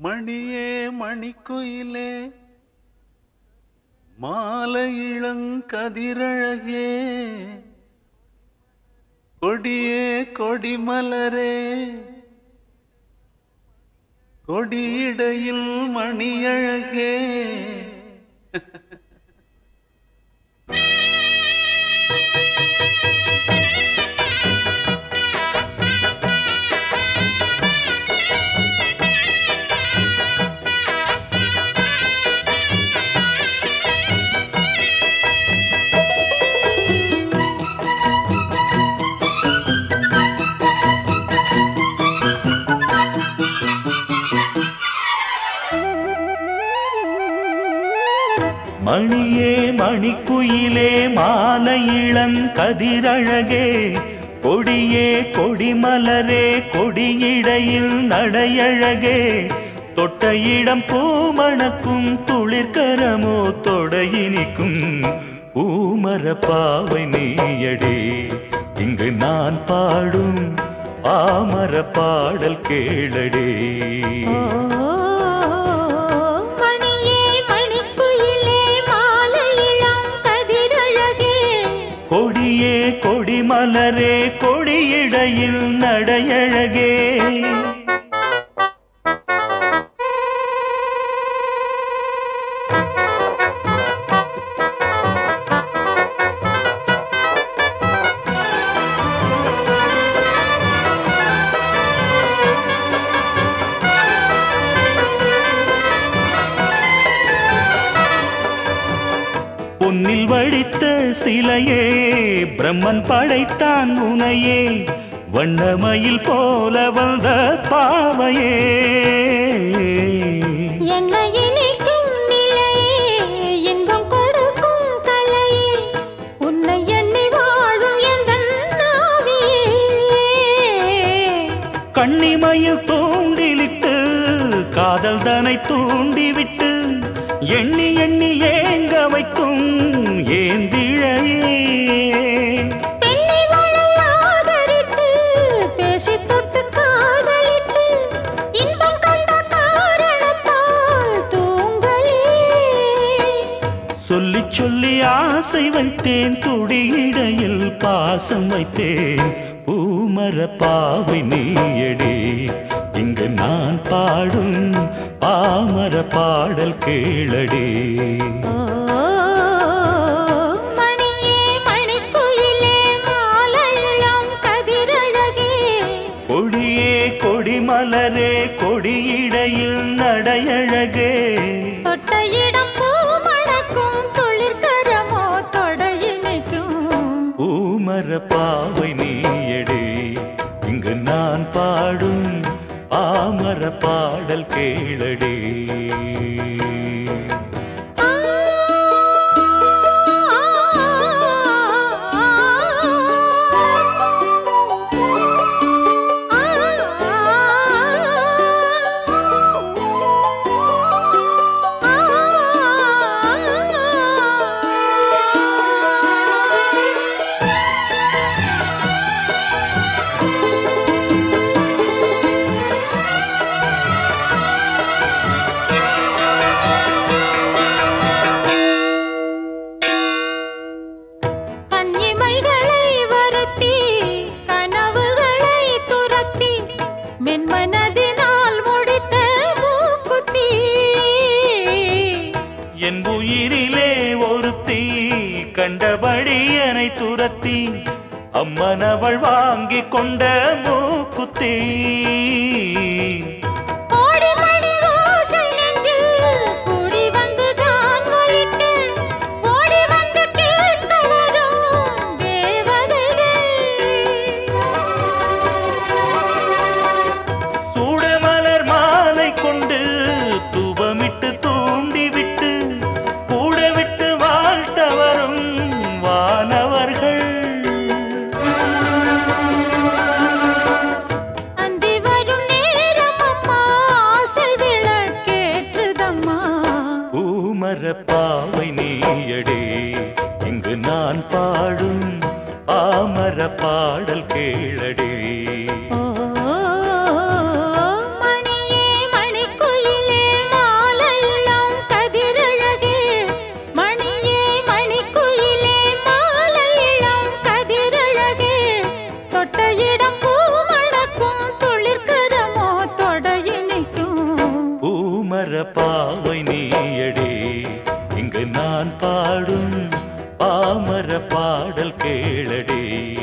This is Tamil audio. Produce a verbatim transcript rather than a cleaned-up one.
மணியே மணிக்குயிலே மாலை இளங்கதிரழகே கொடியே கொடிமலரே கொடியிடையில் மணியழகே மணியே மணிக்குயிலே மாலை இளங்கதிரழகே கொடியே கொடிமலரே கொடியிடையில் நடையழகே தொட்ட இடம் பூமணக்கும் துளிர்கரமோ தொடையினிக்கும் பூமர பாவை நீயடே இங்கு நான் பாடும் பாமர பாடல் கேளடே. கொடியே கொடிமலரே கொடியிடையில் நடையழகே பொன்னில் வடித்த சிலையே பிரம்மன் படைத்தான் உனையே வண்ணமயில் போல வந்த பாவையே என்னை இனிக்கும் நிலையே இன்பம் கொடுக்கும் கலையே உன்னை எண்ணி வாழும் எந்தன் நாவியே கண்ணிமயில் தூண்டிலிட்டு காதல் தனை தூண்டிவிட்டு எண்ணி எண்ணி ஏங்க வைக்கும் ஏந்திழையே பெண்ணை மழை ஆதரித்து பேசி தொட்டு காதலித்து இன்பம் கண்ட காரணத்தால் தூங்கலே சொல்லி சொல்லி ஆசை வைத்தேன் துடியிடையில் பாசம் வைத்தேன் பூமர பாவை நீயடே இங்கு நான் பாடும் பாமர பாடல் கேளடே. மணியே மணிக்குயிலே மாலை இளங்கதிரழகே கொடியே கொடிமலரே கொடியிடையில் நடையழகே தொட்ட இடம் பூமணக்கும் துளிர்கரமோ தொடையினிக்கும் பூமர பாவை நீயடே இங்கு நான் பாடும் பாமர பாடல் கேளடே. என் உயிரிலே ஒருத்தி கண்டபடி என்னை துரத்தி அம்மனவள் வாங்கி கொண்ட மூக்குத்தி சூடமலர் மாலை கொண்டு தூபமிட்டு தூண்டிவிட்டு கூட விட்டு வாழ்த்த வரும் வானவர்கள் அந்தி வரும் நேரம் அம்மா ஆசை விளக்கேற்றுதம்மா பூமர பாவை நீயடே இங்கு நான் பாடும் பாமர பாடல் கேளடே. மணியே மணிக்குயில் பாடும் பாமர பாடல் கேளடி.